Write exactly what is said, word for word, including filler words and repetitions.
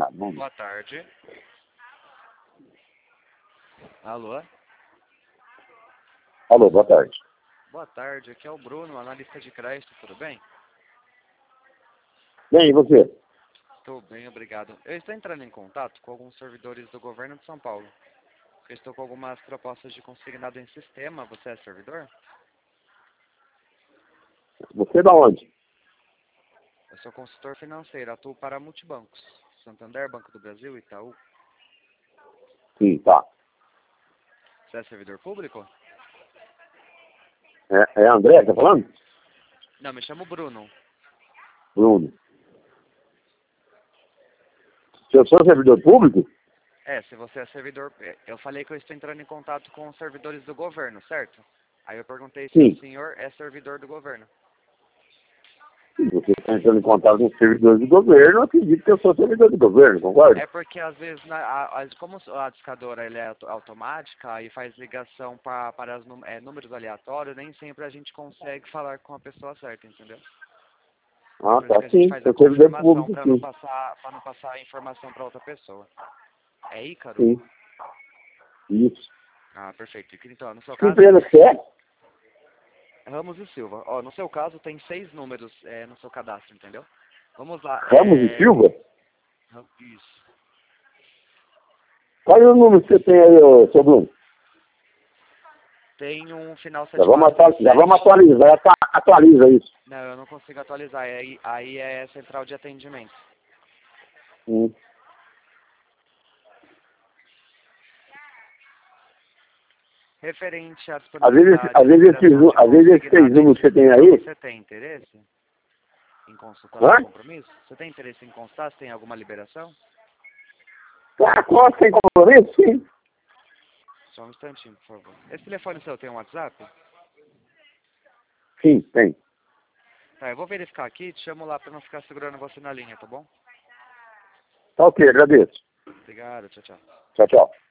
nada. Vamos ver. Boa tarde. Alô? Alô, boa tarde. Boa tarde, aqui é o Bruno, analista de crédito, tudo bem? Bem, e você? Estou bem, obrigado. Eu estou entrando em contato com alguns servidores do governo de São Paulo. Eu estou com algumas propostas de consignado em sistema. Você é servidor? Você é da onde? Eu sou consultor financeiro, atuo para multibancos. Santander, Banco do Brasil, Itaú. Sim, tá. Você é servidor público? É, é André que tá falando? Não, me chamo Bruno. Bruno. Eu sou servidor público? É, se você é servidor... Eu falei que eu estou entrando em contato com os servidores do governo, certo? Aí eu perguntei se Sim. o senhor é servidor do governo. Se você está entrando em contato com os servidores do governo, eu acredito que eu sou servidor do governo, concorda? É porque às vezes, na, a, a, como a discadora ela é auto- automática e faz ligação pra, para os num- é, números aleatórios, nem sempre a gente consegue falar com a pessoa certa, entendeu? Ah, Por isso que tá a gente sim. faz a Sou servidor confirmação público, para não sim. passar, para não passar a informação para outra pessoa. É Ícaro? Sim. Isso. Ah, perfeito. Então, no seu Que caso, empresa que você é? Ramos e Silva. Ó, no seu caso tem seis números é, no seu cadastro, entendeu? Vamos lá. Ramos e É... Silva? Isso. Qual é o número que você tem aí, ô, seu Bruno? Tem um final Já sete vamos, quatro atualizar, já vamos sete. atualizar, ata- atualiza isso. Não, eu não consigo atualizar. Aí, aí é central de atendimento. Hum. Referente à Às vezes, disponibilidade às e vezes, esses, liberação nu- de às vezes esses seis consignado em números que você tem sistema, aí, você tem interesse em consultar hã? sem compromisso? Você tem interesse em constar se tem alguma liberação? Ah, conta sem compromisso? Sim. Só um instantinho, por favor. Esse telefone seu tem um WhatsApp? Sim, tem. Tá, eu vou verificar aqui e te chamo lá pra não ficar segurando você na linha, tá bom? Tá ok, agradeço. Obrigado, tchau, tchau. Tchau, tchau.